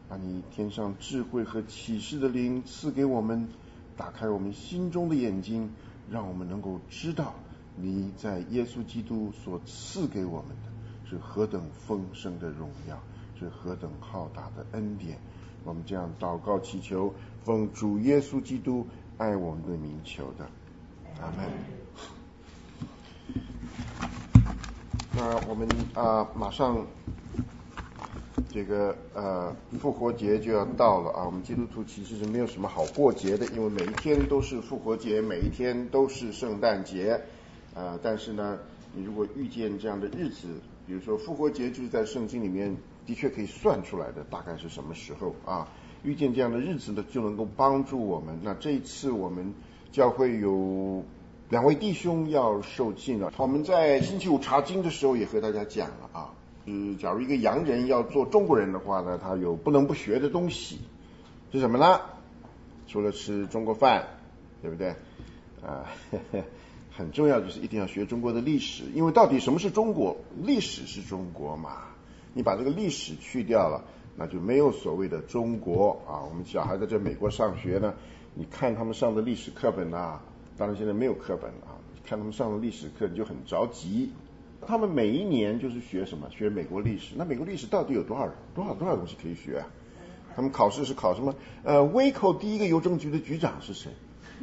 把你天上智慧和启示的灵赐给我们，打开我们心中的眼睛，让我们能够知道你在耶稣基督所赐给我们的是何等丰盛的荣耀，是何等浩大的恩典。我们这样祷告祈求，奉主耶稣基督爱我们的名求的，阿门。那我们马上这个复活节就要到了啊！我们基督徒其实是没有什么好过节的，因为每一天都是复活节，每一天都是圣诞节。但是呢，你如果遇见这样的日子，比如说复活节就是在圣经里面的确可以算出来的，大概是什么时候啊？遇见这样的日子呢，就能够帮助我们。那这一次我们教会有2位弟兄要受浸了，我们在星期五查经的时候也和大家讲了啊。假如一个洋人要做中国人的话呢，他有不能不学的东西是什么呢？除了吃中国饭，对不对？很重要就是一定要学中国的历史，因为到底什么是中国？历史是中国嘛。你把这个历史去掉了，那就没有所谓的中国啊。我们小孩在美国上学呢，你看他们上的历史课本啊，当然现在没有课本啊，看他们上的历史课你就很着急。他们每一年就是学什么？学美国历史。那美国历史到底有多少东西可以学啊？他们考试是考什么？威口第一个邮政局的局长是谁？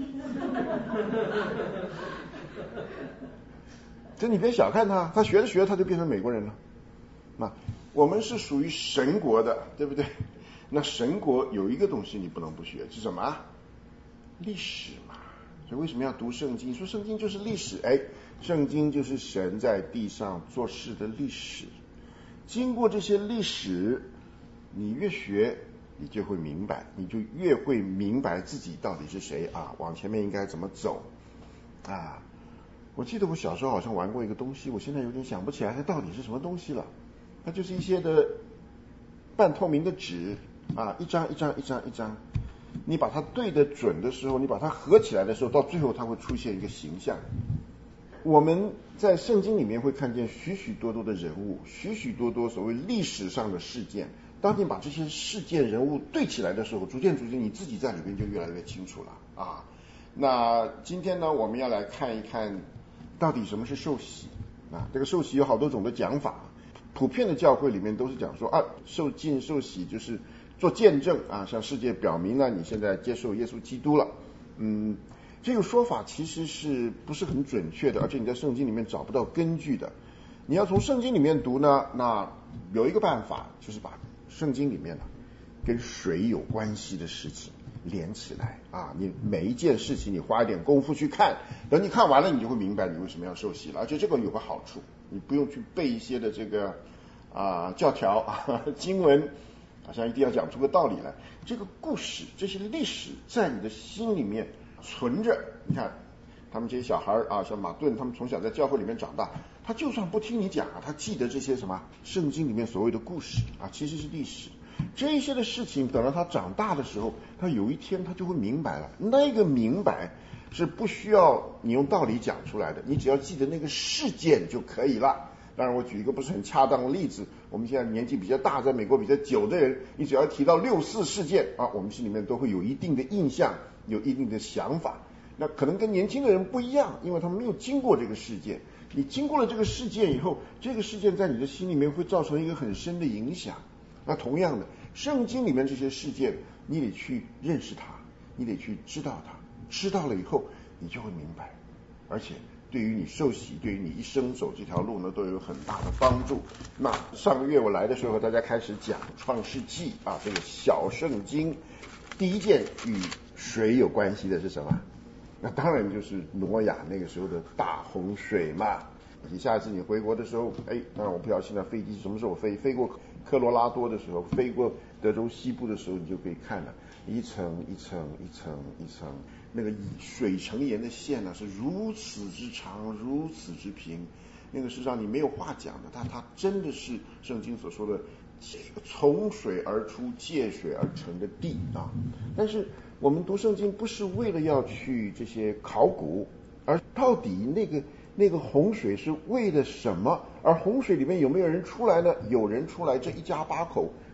这你别小看他，他学着学着他就变成美国人了。那我们是属于神国的，对不对？那神国有一个东西你不能不学，是什么？历史嘛。所以为什么要读圣经？说圣经就是历史，圣经就是神在地上做事的历史。经过这些历史，你越学你就会明白，你就越会明白自己到底是谁啊，往前面应该怎么走啊。我记得我小时候好像玩过一个东西，我现在有点想不起来它到底是什么东西了。它就是一些的半透明的纸啊，一张一张一张一张，你把它对得准的时候，你把它合起来的时候，到最后它会出现一个形象。我们在圣经里面会看见许许多多的人物，许许多多所谓历史上的事件。当你把这些事件人物对起来的时候，逐渐你自己在里面就越来越清楚了啊。那今天呢，我们要来看一看到底什么是受洗啊？这个受洗有好多种的讲法，普遍的教会里面都是讲说受浸受洗就是做见证啊，向世界表明了你现在接受耶稣基督了。这个说法其实是不是很准确的，而且你在圣经里面找不到根据的。你要从圣经里面读呢，那有一个办法，就是把圣经里面跟水有关系的事情连起来啊。你每一件事情你花一点功夫去看，等你看完了，你就会明白你为什么要受洗了。而且这个有个好处，你不用去背一些的这个教条经文，好像一定要讲出个道理来。这个故事，这些历史在你的心里面存着。你看他们这些小孩像马顿，他们从小在教会里面长大，他就算不听你讲他记得这些什么圣经里面所谓的故事其实是历史。这些的事情等到他长大的时候，他有一天他就会明白了。那个明白是不需要你用道理讲出来的，你只要记得那个事件就可以了。当然我举一个不是很恰当的例子，我们现在年纪比较大，在美国比较久的人，你只要提到6·4事件我们心里面都会有一定的印象，有一定的想法。那可能跟年轻的人不一样，因为他们没有经过这个事件。你经过了这个事件以后，这个事件在你的心里面会造成一个很深的影响。那同样的，圣经里面这些事件，你得去认识它，你得去知道它，知道了以后你就会明白，而且对于你受洗，对于你一生走这条路呢，都有很大的帮助。那上个月我来的时候，大家开始讲创世纪这个小圣经，第一件与水有关系的是什么？那当然就是挪亚那个时候的大洪水嘛。你下一次你回国的时候，当然我不晓得现在飞机什么时候飞过科罗拉多的时候，飞过德州西部的时候，你就可以看了一层一层一层一层，那个水成岩的线是如此之长，如此之平，那个是让你没有话讲的。它真的是圣经所说的这个从水而出，借水而成的地但是我们读圣经不是为了要去这些考古，而到底那个洪水是为了什么？而洪水里面有没有人出来呢？有人出来，这一家8口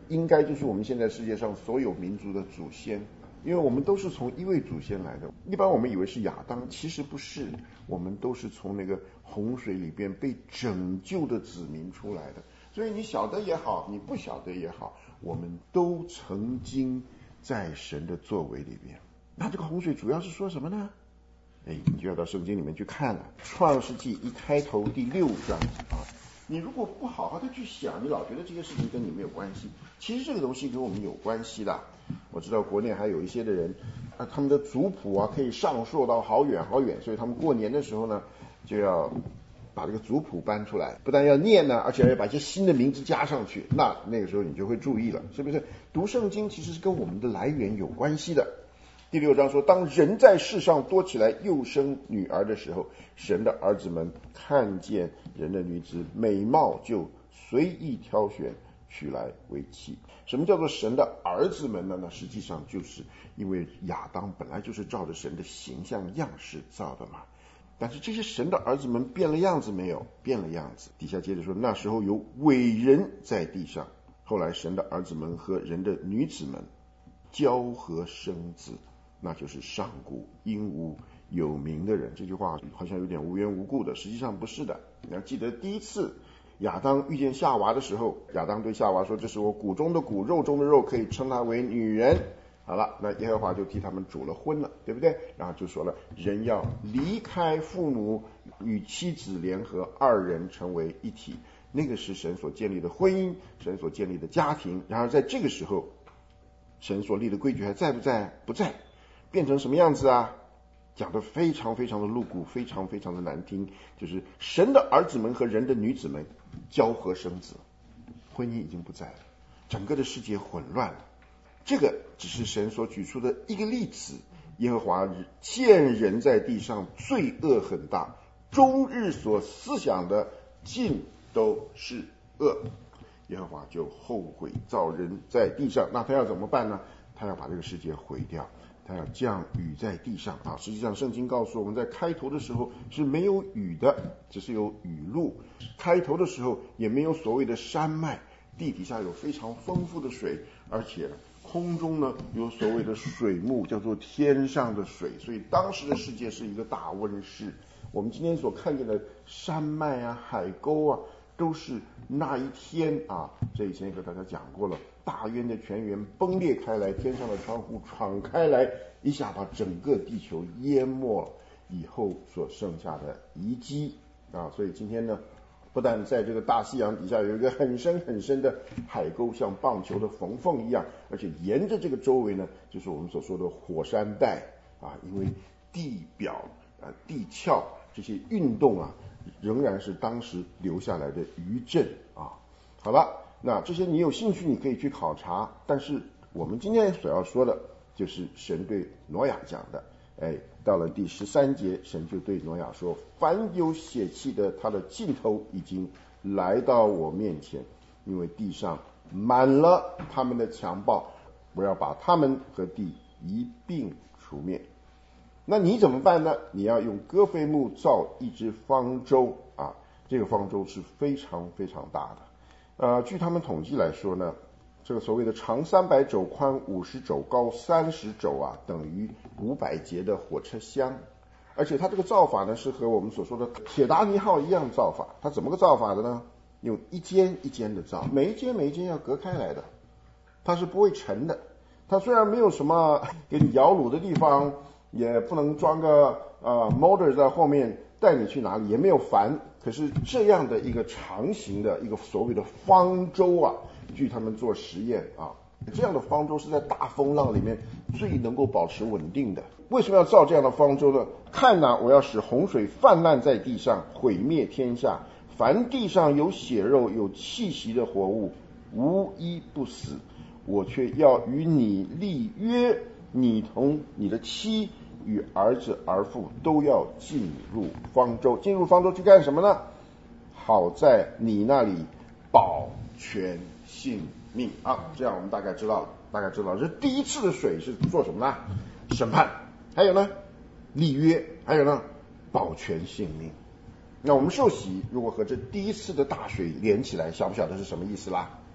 应该就是我们现在世界上所有民族的祖先，因为我们都是从一位祖先来的。一般我们以为是亚当，其实不是，我们都是从那个洪水里边被拯救的子民出来的。所以你晓得也好，你不晓得也好，我们都曾经在神的作为里边。那这个洪水主要是说什么呢？你就要到圣经里面去看了。创世纪一开头第6章啊，你如果不好好的去想，你老觉得这些事情跟你没有关系，其实这个东西跟我们有关系的。我知道国内还有一些的人他们的族谱啊可以上溯到好远好远，所以他们过年的时候呢就要把这个族谱搬出来，不但要念呢，而且要把一些新的名字加上去。那个时候你就会注意了，是不是？读圣经其实是跟我们的来源有关系的。第6章说，当人在世上多起来又生女儿的时候，神的儿子们看见人的女子美貌，就随意挑选娶来为妻。什么叫做神的儿子们呢？那实际上就是因为亚当本来就是照着神的形象样式造的嘛。但是这些神的儿子们变了样子没有？变了样子。底下接着说，那时候有伟人在地上，后来神的儿子们和人的女子们交合生子，那就是上古英武有名的人。这句话好像有点无缘无故的，实际上不是的。你要记得第一次亚当遇见夏娃的时候，亚当对夏娃说，这是我骨中的骨，肉中的肉，可以称她为女人。好了，那耶和华就替他们主了婚了，对不对？然后就说了，人要离开父母，与妻子联合，二人成为一体。那个是神所建立的婚姻，神所建立的家庭。然而在这个时候，神所立的规矩还在不在？不在。变成什么样子啊？讲得非常非常的露骨，非常非常的难听，就是神的儿子们和人的女子们交合生子，婚姻已经不在了，整个的世界混乱了。这个只是神所举出的一个例子。耶和华见人在地上罪恶很大，终日所思想的尽都是恶，耶和华就后悔造人在地上。那他要怎么办呢？他要把这个世界毁掉，他要降雨在地上啊。实际上圣经告诉我们，在开头的时候是没有雨的，只是有雨露。开头的时候也没有所谓的山脉，地底下有非常丰富的水，而且空中呢有所谓的水幕，叫做天上的水。所以当时的世界是一个大温室。我们今天所看见的山脉啊、海沟啊，都是那一天啊，这以前也和大家讲过了，大渊的泉源崩裂开来，天上的窗户敞开来，一下把整个地球淹没以后所剩下的遗迹啊。所以今天呢，不但在这个大西洋底下有一个很深很深的海沟，像棒球的缝缝一样，而且沿着这个周围呢，就是我们所说的火山带啊。因为地表地壳这些运动啊，仍然是当时留下来的余震啊。好了，那这些你有兴趣你可以去考察，但是我们今天所要说的就是神对挪亚讲的。到了第13节，神就对挪亚说，凡有血气的，他的尽头已经来到我面前，因为地上满了他们的强暴，我要把他们和地一并除灭。那你怎么办呢？你要用歌斐木造一只方舟啊，这个方舟是非常非常大的。据他们统计来说呢，这个所谓的长300肘、宽50肘、高30肘啊，等于500节的火车厢。而且它这个造法呢，是和我们所说的铁达尼号一样造法。它怎么个造法的呢？用一间一间的造，每一间要隔开来的，它是不会沉的。它虽然没有什么给你摇橹的地方，也不能装个motor 在后面带你去哪里，也没有帆，可是这样的一个长形的一个所谓的方舟啊，据他们做实验啊，这样的方舟是在大风浪里面最能够保持稳定的。为什么要造这样的方舟呢？看哪，我要使洪水泛滥在地上，毁灭天下，凡地上有血肉有气息的活物，无一不死。我却要与你立约，你同你的妻与儿子儿妇都要进入方舟。进入方舟去干什么呢？好在你那里保全性命啊！这样我们大概知道了，这第一次的水是做什么呢？审判。还有呢，立约。还有呢，保全性命。那我们受洗如果和这第一次的大水连起来，晓不晓得是什么意思啦？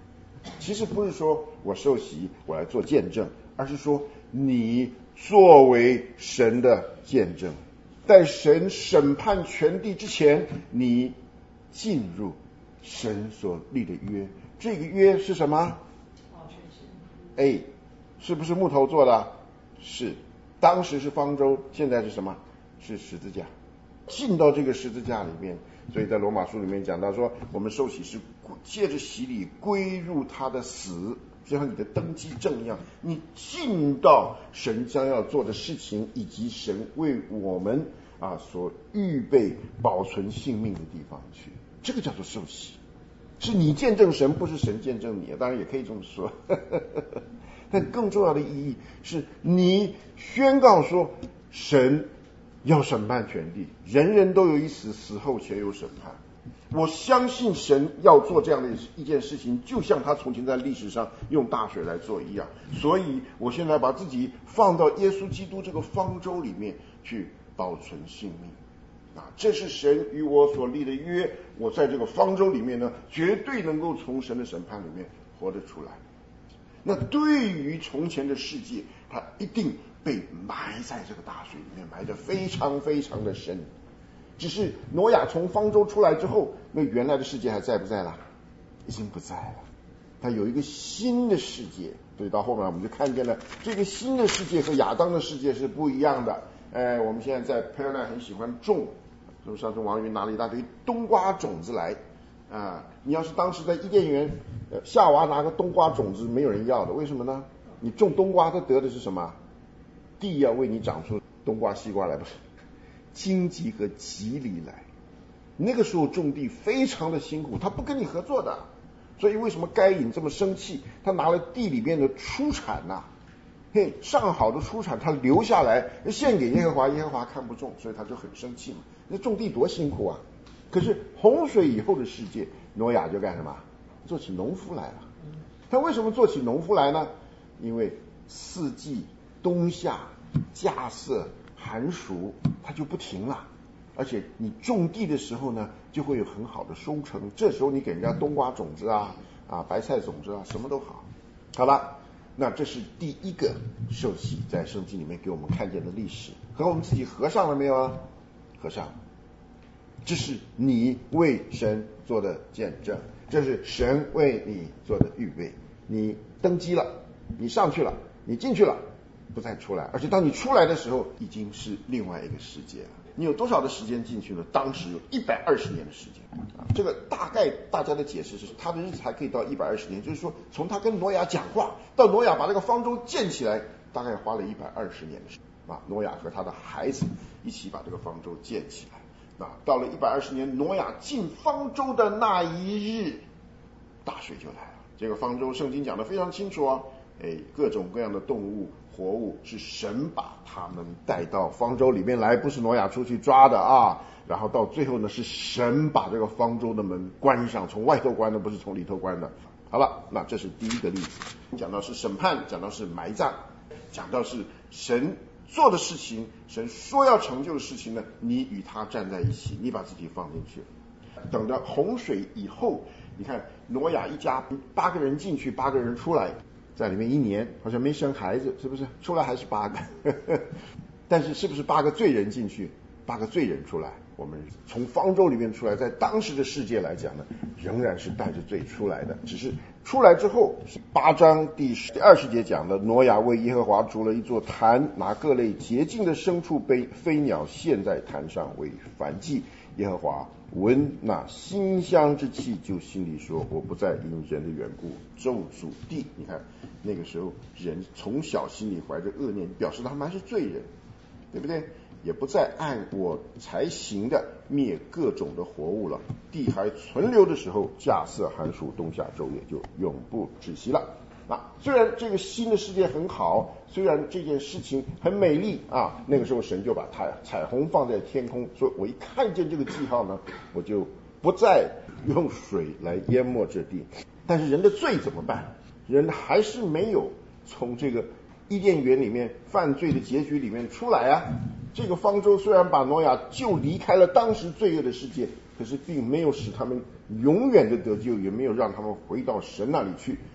其实不是说我受洗我来做见证，而是说你作为神的见证，在神审判全地之前，你进入神所立的约。这个约是什么？哎，是不是木头做的？是。当时是方舟，现在是什么？是十字架。进到这个十字架里面，所以在罗马书里面讲到说，我们受洗是借着洗礼归入他的死，就像你的登基证一样，你进到神将要做的事情，以及神为我们所预备保存性命的地方去。这个叫做受洗，是你见证神，不是神见证你，当然也可以这么说。但更重要的意义是你宣告说，神要审判全地，人人都有一死，死后且有审判。我相信神要做这样的一件事情，就像他从前在历史上用大水来做一样。所以我现在把自己放到耶稣基督这个方舟里面去保存性命。这是神与我所立的约，我在这个方舟里面呢，绝对能够从神的审判里面活得出来。那对于从前的世界，它一定被埋在这个大水里面，埋得非常非常的深。只是挪亚从方舟出来之后，那原来的世界还在不在了？已经不在了。它有一个新的世界，所以到后面我们就看见了这个新的世界和亚当的世界是不一样的。我们现在在佩尔奈很喜欢种，就上次王云拿了一大堆冬瓜种子来你要是当时在伊甸园，夏娃拿个冬瓜种子，没有人要的，为什么呢？你种冬瓜，它得的是什么？地要为你长出冬瓜、西瓜来，不是荆棘和棘藜来。那个时候种地非常的辛苦，他不跟你合作的。所以为什么该隐这么生气？他拿了地里面的出产上好的出产他留下来献给耶和华，耶和华看不中，所以他就很生气嘛。那种地多辛苦啊！可是洪水以后的世界，挪亚就干什么？做起农夫来了。他为什么做起农夫来呢？因为四季冬夏稼穑寒暑他就不停了，而且你种地的时候呢，就会有很好的收成。这时候你给人家冬瓜种子白菜种子什么都好。好了，那这是第一个受洗在圣经里面给我们看见的历史，和我们自己合上了没有啊？合上。这是你为神做的见证，这是神为你做的预备。你登基了，你上去了，你进去了，不再出来，而且当你出来的时候，已经是另外一个世界了。你有多少的时间进去呢？当时有120年的时间这个大概大家的解释是，他的日子还可以到120年，就是说从他跟挪亚讲话到挪亚把这个方舟建起来，大概花了120年的时间挪亚和他的孩子一起把这个方舟建起来。到了120年，挪亚进方舟的那一日，大水就来了。这个方舟圣经讲得非常清楚各种各样的动物活物是神把他们带到方舟里面来，不是挪亚出去抓的然后到最后呢，是神把这个方舟的门关上，从外头关的，不是从里头关的。好了，那这是第一个例子，讲到是审判，讲到是埋葬，讲到是神做的事情，神说要成就的事情呢，你与他站在一起，你把自己放进去。等着洪水以后，你看挪亚一家8个人进去，8个人出来，在里面1年，好像没生孩子，是不是？出来还是8个但是是不是8个罪人进去，8个罪人出来？我们从方舟里面出来，在当时的世界来讲呢，仍然是带着罪出来的，只是出来之后，8章第20节讲的，挪亚为耶和华筑了一座坛，拿各类洁净的牲畜飞鸟献在坛上为燔祭。耶和华闻那馨香之气，就心里说，我不再因人的缘故咒诅地。你看那个时候人从小心里怀着恶念，表示他们还是罪人，对不对？也不再按我才行的灭各种的活物了。地还存留的时候，稼穑寒暑冬夏昼夜就永不止息了。虽然这个新的世界很好，虽然这件事情很美丽那个时候神就把彩虹放在天空，说我一看见这个记号呢，我就不再用水来淹没这地。但是人的罪怎么办？人还是没有从这个伊甸园里面犯罪的结局里面出来这个方舟虽然把挪亚就离开了当时罪恶的世界，可是并没有使他们永远的得救，也没有让他们回到神那里去。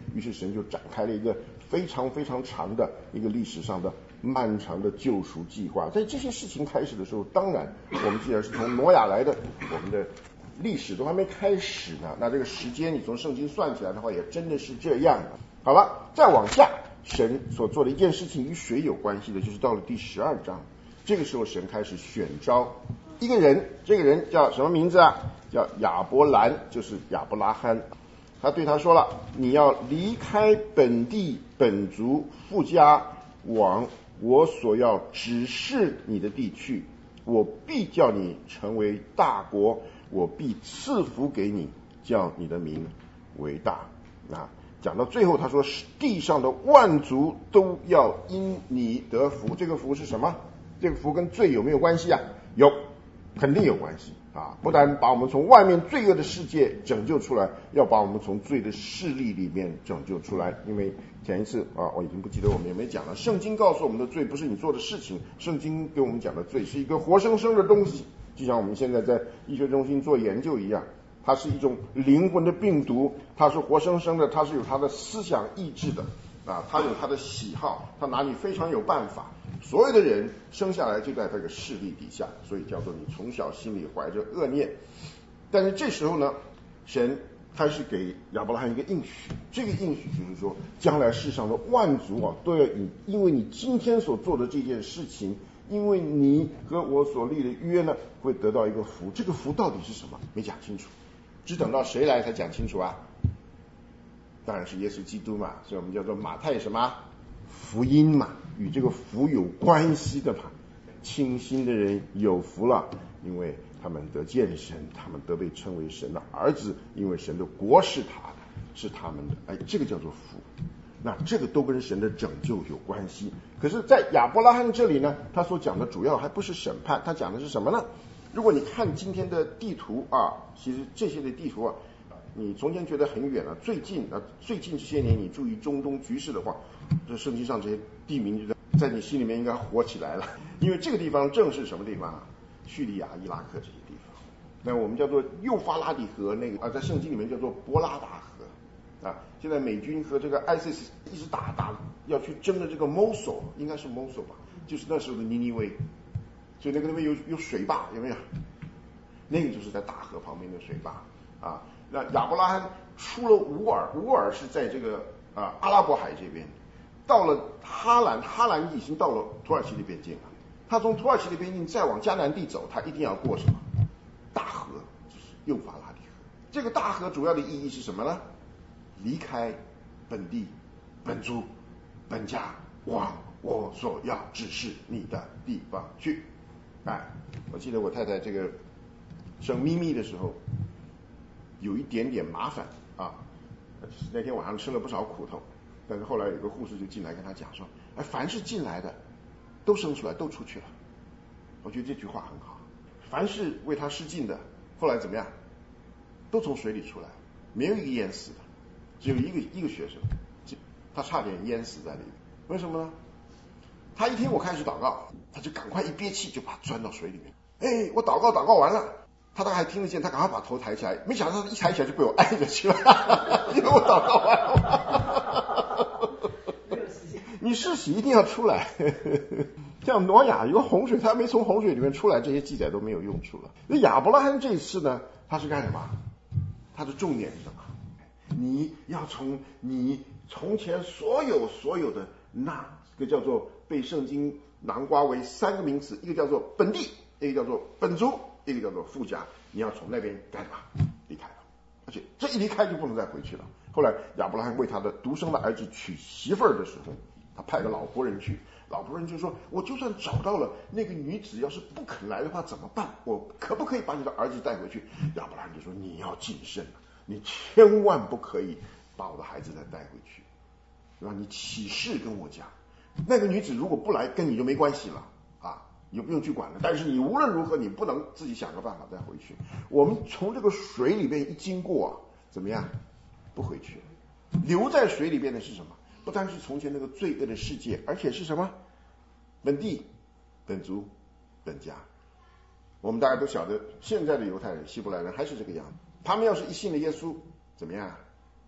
于是神就展开了一个非常非常长的一个历史上的漫长的救赎计划。在这些事情开始的时候，当然我们既然是从挪亚来的，我们的历史都还没开始呢，那这个时间你从圣经算起来的话，也真的是这样的。好了，再往下，神所做的一件事情与水有关系的，就是到了第12章，这个时候神开始选召一个人，这个人叫什么名字啊？叫亚伯兰，就是亚伯拉罕。他对他说了，你要离开本地本族父家，往我所要指示你的地去，我必叫你成为大国，我必赐福给你，叫你的名为大。讲到最后他说，地上的万族都要因你得福。这个福是什么？这个福跟罪有没有关系啊？有，肯定有关系啊！不但把我们从外面罪恶的世界拯救出来，要把我们从罪的势力里面拯救出来。因为前一次我已经不记得我们有没有讲了，圣经告诉我们的罪不是你做的事情，圣经给我们讲的罪是一个活生生的东西，就像我们现在在医学中心做研究一样，它是一种灵魂的病毒，它是活生生的，它是有它的思想意志的它有它的喜好，它拿你非常有办法。所有的人生下来就在这个势力底下，所以叫做你从小心里怀着恶念。但是这时候呢，神开始给亚伯拉罕一个应许，这个应许就是说，将来世上的万族都要因为你今天所做的这件事情，因为你和我所立的约呢，会得到一个福。这个福到底是什么？没讲清楚，只等到谁来才讲清楚啊？当然是耶稣基督嘛，所以我们叫做马太什么福音嘛，与这个福有关系的嘛。清心的人有福了，因为他们得见神，他们得被称为神的儿子，因为神的国是他的，是他们的。这个叫做福。那这个都跟神的拯救有关系。可是在亚伯拉罕这里呢，他所讲的主要还不是审判，他讲的是什么呢？如果你看今天的地图其实这些的地图你从前觉得很远了，最近这些年你注意中东局势的话，这圣经上这些地名就在你心里面应该活起来了。因为这个地方正是什么地方？叙利亚、伊拉克这些地方。那我们叫做幼发拉底河，那个在圣经里面叫做伯拉达河现在美军和这个 ISIS 一直打要去争的这个 Mosul， 应该是 Mosul 吧，就是那时候的尼尼微，所以那个地方有水坝，有没有？那个就是在大河旁边的水坝那亚伯拉罕出了乌尔是在这个阿拉伯海这边，到了哈兰已经到了土耳其的边境了。他从土耳其的边境再往迦南地走，他一定要过什么？大河，就是幼发拉底河。这个大河主要的意义是什么呢？离开本地本族本家，往我所要指示你的地方去。我记得我太太这个生咪咪的时候有一点点麻烦那天晚上吃了不少苦头，但是后来有个护士就进来跟他讲说，凡是进来的都生出来都出去了。我觉得这句话很好，凡是为他施浸的后来怎么样，都从水里出来，没有一个淹死的，只有一个学生，他差点淹死在里面。为什么呢？他一听我开始祷告，他就赶快一憋气就把他钻到水里面。我祷告完了，他大概还听得见，他赶快把头抬起来，没想到他一抬起来就被我挨着去了，因为我祷告完了。你世袭一定要出来。像挪亚有个洪水，他没从洪水里面出来，这些记载都没有用处了。那亚伯拉罕这一次呢，他是干什么？他的重点是什么？你要从你从前所有的那个叫做被圣经囊括为3个名词，一个叫做本地，一个叫做本族，一个叫做父家，你要从那边干什么？离开了，而且这一离开就不能再回去了。后来亚伯拉罕为他的独生的儿子娶媳妇儿的时候，他派个老仆人去，老仆人就说，我就算找到了那个女子，要是不肯来的话怎么办？我可不可以把你的儿子带回去？亚伯拉罕就说，你要谨慎，你千万不可以把我的孩子再带回去，你起誓跟我讲，那个女子如果不来，跟你就没关系了你就不用去管了，但是你无论如何你不能自己想个办法再回去。我们从这个水里边一经过怎么样？不回去了。留在水里边的是什么？不单是从前那个罪恶的世界，而且是什么？本地本族本家。我们大家都晓得，现在的犹太人希伯来人还是这个样子，他们要是一信了耶稣怎么样？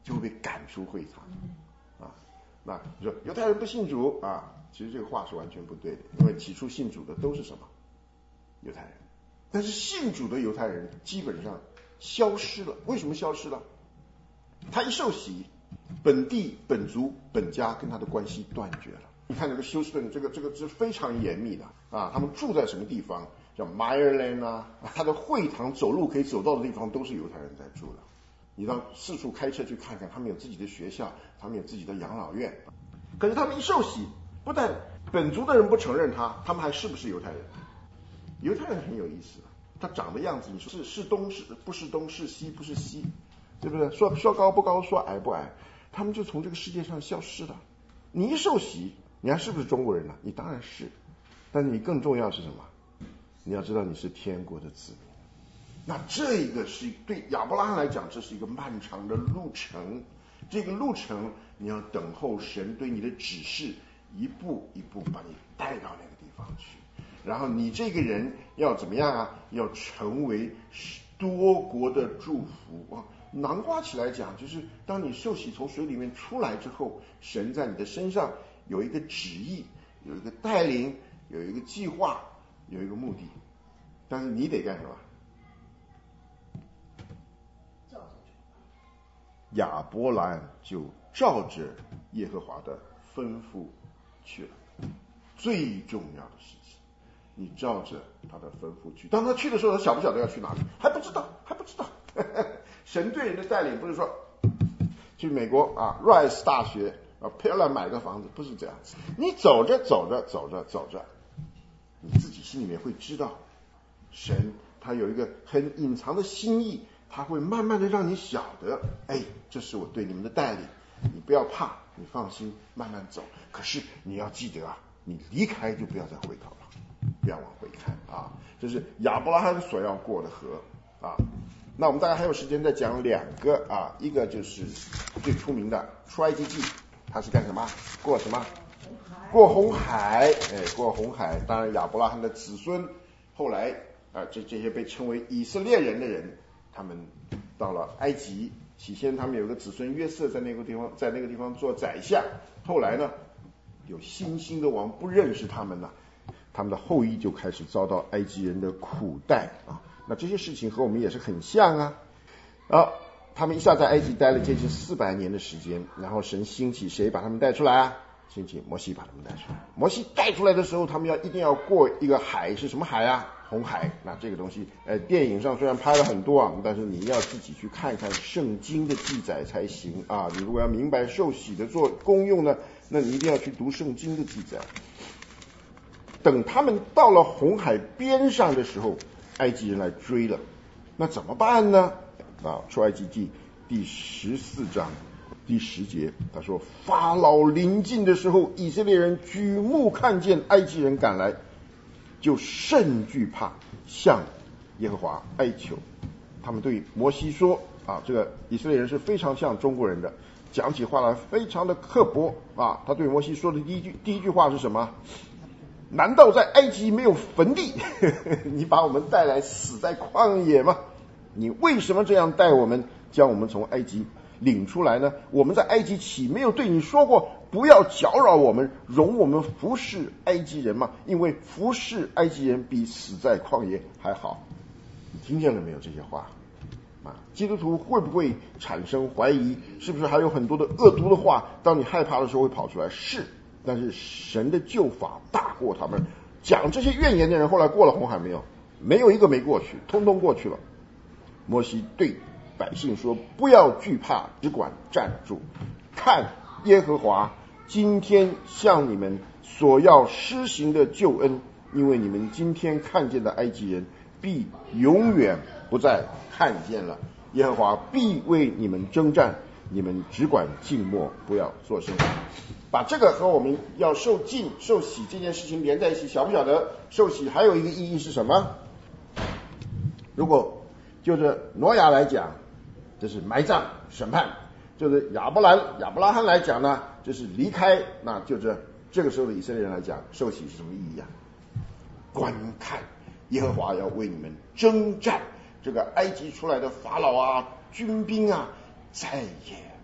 就会被赶出会场啊。那你说犹太人不信主啊，其实这个话是完全不对的，因为起初信主的都是什么？犹太人。但是信主的犹太人基本上消失了。为什么消失了？他一受洗，本地本族本家跟他的关系断绝了。你看这个休斯顿，这个是非常严密的啊。他们住在什么地方？叫 Maryland 啊，他的会堂走路可以走到的地方都是犹太人在住的。你到四处开车去看看，他们有自己的学校，他们有自己的养老院。可是他们一受洗，不但本族的人不承认他们还是不是犹太人？犹太人很有意思，他长的样子，你说是东是不是东，是西不是西，对不对？说高不高，说矮不矮，他们就从这个世界上消失了。你一受洗，你还是不是中国人呢？你当然是，但是你更重要是什么？你要知道你是天国的子民。那这个是对亚伯拉罕来讲，这是一个漫长的路程。这个路程你要等候神对你的指示，一步一步把你带到那个地方去。然后你这个人要怎么样啊？要成为多国的祝福啊！囊括起来讲，就是当你受洗从水里面出来之后，神在你的身上有一个旨意，有一个带领，有一个计划，有一个目的。但是你得干什么？亚伯兰就照着耶和华的吩咐去了。最重要的事情，你照着他的吩咐去。当他去的时候，他晓不晓得要去哪里？还不知道。神对人的带领不是说去美国啊 Rice 大学啊漂亮买个房子，不是这样子。你走着，你自己心里面会知道，神他有一个很隐藏的心意，他会慢慢的让你晓得，这是我对你们的带领，你不要怕，你放心，慢慢走。可是你要记得啊，你离开就不要再回头了，不要往回看啊。这是亚伯拉罕所要过的河啊。那我们大概还有时间再讲两个啊，一个就是最出名的出埃及记，他是干什么？过什么？过红海。过红海。当然亚伯拉罕的子孙后来这些被称为以色列人的人，他们到了埃及，起先他们有个子孙约瑟在那个地方做宰相，后来呢有新兴的王不认识他们了，他们的后裔就开始遭到埃及人的苦待啊。那这些事情和我们也是很像啊。他们一下在埃及待了接近400年的时间，然后神兴起谁把他们带出来啊？兴起摩西把他们带出来。摩西带出来的时候，他们一定要过一个海，是什么海啊？红海。那这个东西电影上虽然拍了很多啊，但是你要自己去看看圣经的记载才行啊。你如果要明白受洗的功用呢，那你一定要去读圣经的记载。等他们到了红海边上的时候，埃及人来追了，那怎么办呢？出埃及记第14章第10节，他说法老临近的时候，以色列人举目看见埃及人赶来，就甚惧怕，向耶和华哀求。他们对摩西说这个以色列人是非常像中国人的，讲起话来非常的刻薄他对摩西说的第一句话是什么？难道在埃及没有坟地？你把我们带来死在旷野吗？你为什么这样带我们，将我们从埃及领出来呢？我们在埃及岂没有对你说过，不要搅扰我们，容我们服侍埃及人吗？因为服侍埃及人比死在旷野还好。你听见了没有这些话？基督徒会不会产生怀疑？是不是还有很多的恶毒的话，当你害怕的时候会跑出来？是，但是神的救法大过他们。讲这些怨言的人后来过了红海没有？没有一个没过去，通通过去了。摩西对百姓说，不要惧怕，只管站住，看耶和华今天向你们所要施行的救恩，因为你们今天看见的埃及人必永远不再看见了。耶和华必为你们征战，你们只管静默，不要作声。把这个和我们要受浸受洗这件事情连在一起，晓不晓得受洗还有一个意义是什么？如果就着挪亚来讲，这是埋葬审判；就是亚伯拉罕来讲呢，这是离开。那就这个时候的以色列人来讲，受洗是什么意义啊？观看耶和华要为你们征战，这个埃及出来的法老军兵再也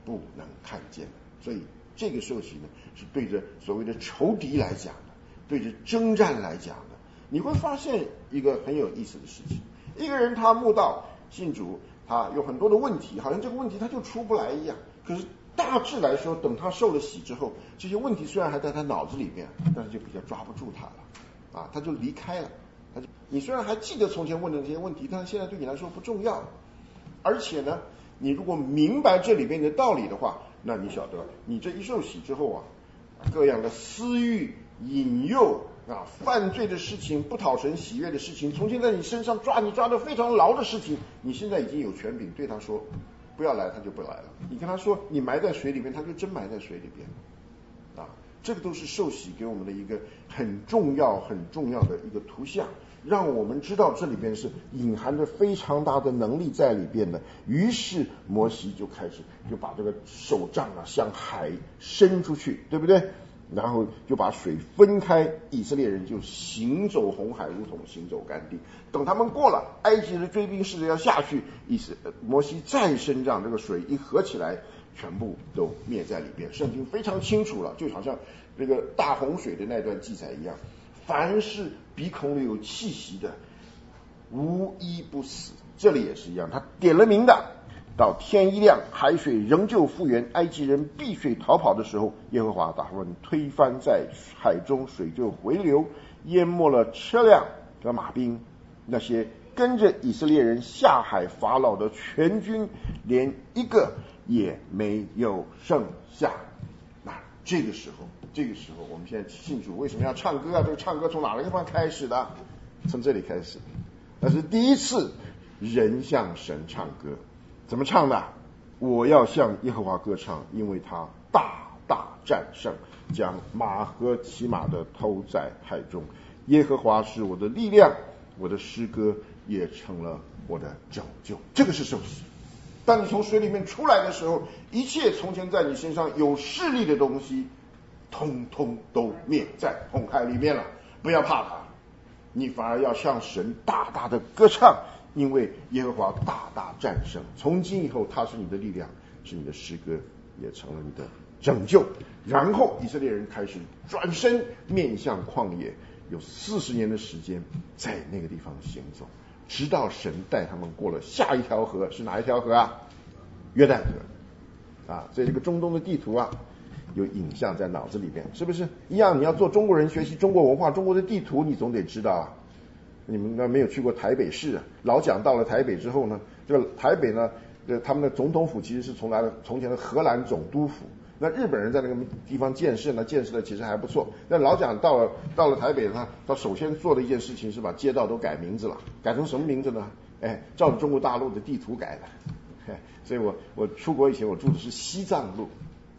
不能看见的。所以这个受洗呢，是对着所谓的仇敌来讲的，对着征战来讲的。你会发现一个很有意思的事情，一个人他慕道信主，他有很多的问题，好像这个问题他就出不来一样。可是大致来说，等他受了洗之后，这些问题虽然还在他脑子里面，但是就比较抓不住他了，他就离开了。你虽然还记得从前问的那些问题，但是现在对你来说不重要。而且呢，你如果明白这里面的道理的话，那你晓得，你这一受洗之后各样的私欲、引诱犯罪的事情、不讨神喜悦的事情，从前在你身上抓得非常牢的事情，你现在已经有权柄对他说不要来，他就不来了。你跟他说你埋在水里面，他就真埋在水里边。这个都是受洗给我们的一个很重要的一个图像，让我们知道这里边是隐含着非常大的能力在里边的。于是摩西就开始就把这个手杖向海伸出去，对不对？然后就把水分开，以色列人就行走红海，如同行走干地。等他们过了，埃及的追兵试着要下去，摩西再伸杖，这个水一合起来，全部都灭在里边。圣经非常清楚了，就好像这个大洪水的那段记载一样，凡是鼻孔里有气息的，无一不死。这里也是一样，他点了名的，到天一亮，海水仍旧复原，埃及人避水逃跑的时候，耶和华把他们推翻在海中，水就回流，淹没了车辆和马兵，那些跟着以色列人下海法老的全军，连一个也没有剩下。那这个时候我们现在信主为什么要唱歌这个唱歌从哪个地方开始的？从这里开始。那是第一次人向神唱歌。怎么唱的？我要向耶和华歌唱，因为他大大战胜，将马和骑马的投在海中。耶和华是我的力量，我的诗歌也成了我的拯救。这个是受洗。当你从水里面出来的时候，一切从前在你身上有势力的东西，通通都灭在红海里面了。不要怕它，你反而要向神大大的歌唱，因为耶和华大大战胜。从今以后，他是你的力量，是你的诗歌，也成了你的拯救。然后以色列人开始转身面向旷野，有40年的时间在那个地方行走，直到神带他们过了下一条河。是哪一条河啊？约旦河所以这个中东的地图有影像在脑子里边，是不是一样？你要做中国人，学习中国文化，中国的地图你总得知道你们应该没有去过台北市老蒋到了台北之后呢，这个台北呢，他们的总统府其实是从前的荷兰总督府。那日本人在那个地方建设的其实还不错。那老蒋到了台北呢，他首先做的一件事情是把街道都改名字了。改成什么名字呢？照着中国大陆的地图改的。所以我出国以前我住的是西藏路。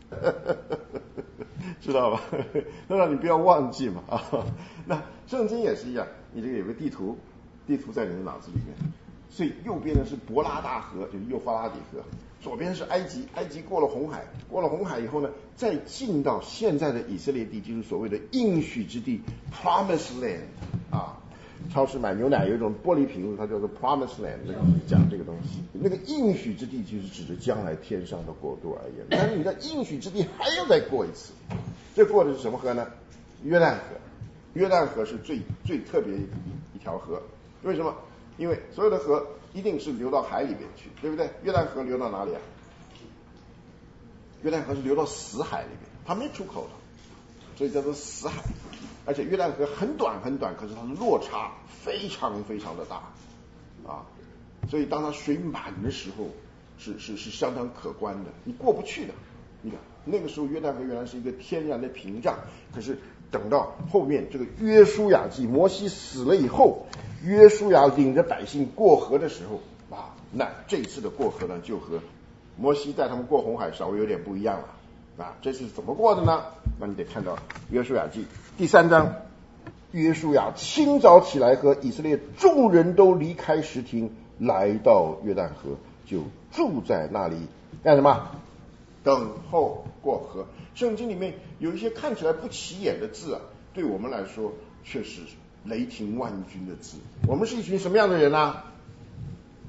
知道吧？那让你不要忘记嘛那圣经也是一样，你这个有个地图在你的脑子里面。所以右边呢是伯拉大河，就是幼发拉底河，左边是埃及过了红海以后呢，再进到现在的以色列地，就是所谓的应许之地 Promised Land 超市买牛奶有一种玻璃瓶子，它叫做 Promised Land， 讲这个东西。那个应许之地就是指着将来天上的国度而言。但是你在应许之地还要再过一次，这过的是什么河呢？约旦河。约旦河是最特别一条河。为什么？因为所有的河一定是流到海里面去，对不对？约旦河流到哪里啊？约旦河是流到死海里面，它没出口的，所以叫做死海。而且约旦河很短，可是它的落差非常的大所以当它水满的时候是相当可观的，你过不去的。你看那个时候约旦河原来是一个天然的屏障，可是等到后面这个约书亚记，摩西死了以后，约书亚领着百姓过河的时候那这次的过河呢，就和摩西带他们过红海稍微有点不一样了这是怎么过的呢？那你得看到约书亚记第3章，约书亚清早起来，和以色列众人都离开石亭，来到约旦河，就住在那里干什么？等候过河。圣经里面有一些看起来不起眼的字对我们来说却是雷霆万钧的字。我们是一群什么样的人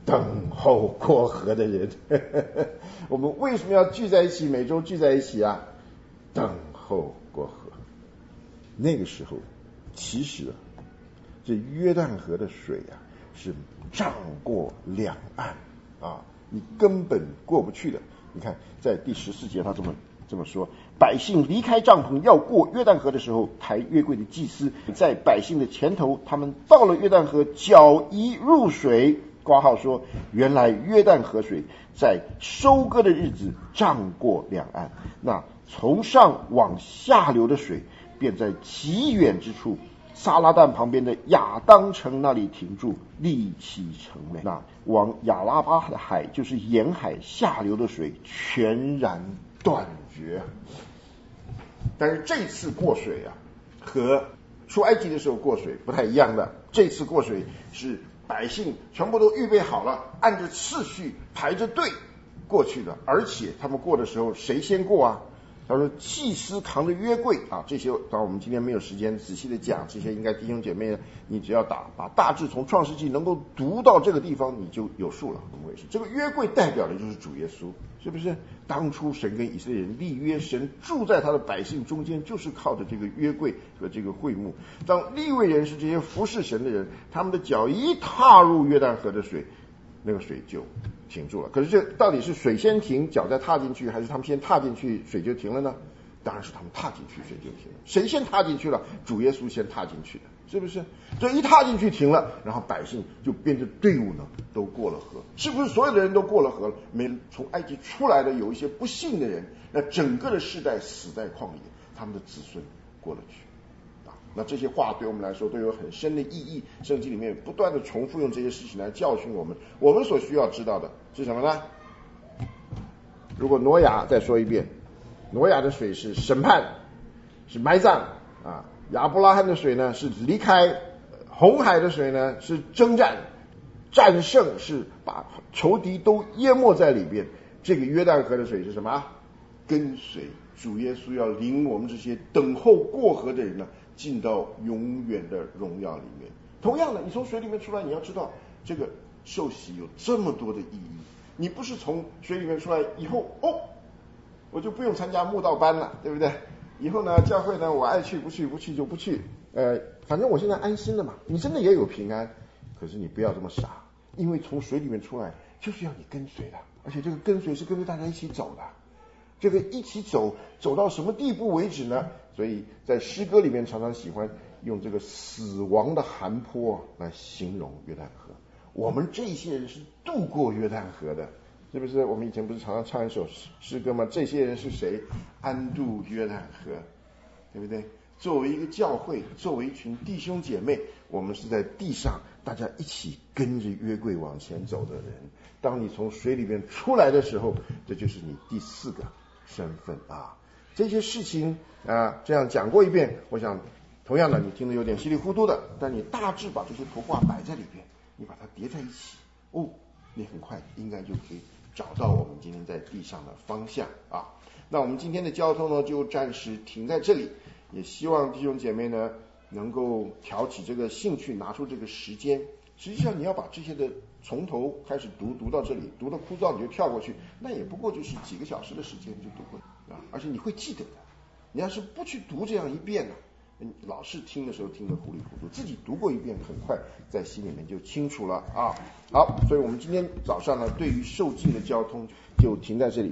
等候过河的人。我们为什么要聚在一起，每周聚在一起啊？等候过河。那个时候其实这约旦河的水啊是涨过两岸啊，你根本过不去的。你看在第14节他这么说，百姓离开帐篷要过约旦河的时候，抬约柜的祭司在百姓的前头，他们到了约旦河，脚一入水，括号说原来约旦河水在收割的日子涨过两岸，那从上往下流的水便在极远之处撒拉旦旁边的亚当城那里停住，立起城垒。那往亚拉巴的海，就是沿海下流的水全然断绝。但是这次过水啊，和出埃及的时候过水不太一样的。这次过水是百姓全部都预备好了，按着次序排着队过去的，而且他们过的时候谁先过啊？他说祭司扛着约柜啊，这些当然我们今天没有时间仔细的讲，这些应该弟兄姐妹你只要把大致从创世纪能够读到这个地方你就有数了。怎么回事？这个约柜代表的就是主耶稣，是不是？当初神跟以色列人立约，神住在他的百姓中间，就是靠着这个约柜和这个会幕。当利未人是这些服侍神的人，他们的脚一踏入约旦河的水，那个水就停住了。可是这到底是水先停，脚再踏进去，还是他们先踏进去，水就停了呢？当然是他们踏进去，水就停了。谁先踏进去了？主耶稣先踏进去的，是不是？这一踏进去停了，然后百姓就变成队伍呢，都过了河。是不是所有的人都过了河了？没从埃及出来的有一些不幸的人，那整个的世代死在旷野，他们的子孙过了去。那这些话对我们来说都有很深的意义，圣经里面不断的重复用这些事情来教训我们。我们所需要知道的是什么呢？如果挪亚再说一遍，挪亚的水是审判，是埋葬啊；亚伯拉罕的水呢是离开，红海的水呢是征战，战胜，是把仇敌都淹没在里边。这个约旦河的水是什么？跟随主耶稣要领我们这些等候过河的人呢，进到永远的荣耀里面。同样的，你从水里面出来，你要知道这个受洗有这么多的意义。你不是从水里面出来以后，我就不用参加慕道班了，对不对？以后呢，教会呢，我爱去不去，不去就不去。反正我现在安心了嘛。你真的也有平安，可是你不要这么傻，因为从水里面出来就是要你跟随的，而且这个跟随是跟着大家一起走的。这个一起走到什么地步为止呢？所以在诗歌里面常常喜欢用这个死亡的寒坡来形容约旦河。我们这些人是渡过约旦河的，是不是？我们以前不是常常唱一首诗歌吗？这些人是谁？安渡约旦河，对不对？作为一个教会，作为一群弟兄姐妹，我们是在地上大家一起跟着约柜往前走的人。当你从水里面出来的时候，这就是你第4个身份啊。这些事情啊，这样讲过一遍，我想同样的你听得有点稀里糊涂的，但你大致把这些图画摆在里边，你把它叠在一起，你很快应该就可以找到我们今天在地上的方向啊。那我们今天的交通呢，就暂时停在这里，也希望弟兄姐妹呢能够挑起这个兴趣，拿出这个时间。实际上你要把这些的从头开始读到这里，读到枯燥你就跳过去，那也不过就是几个小时的时间就读过啊，而且你会记得的。你要是不去读这样一遍呢，老是听的时候听得糊里糊涂，自己读过一遍，很快在心里面就清楚了啊。好，所以我们今天早上呢，对于受浸的交通就停在这里。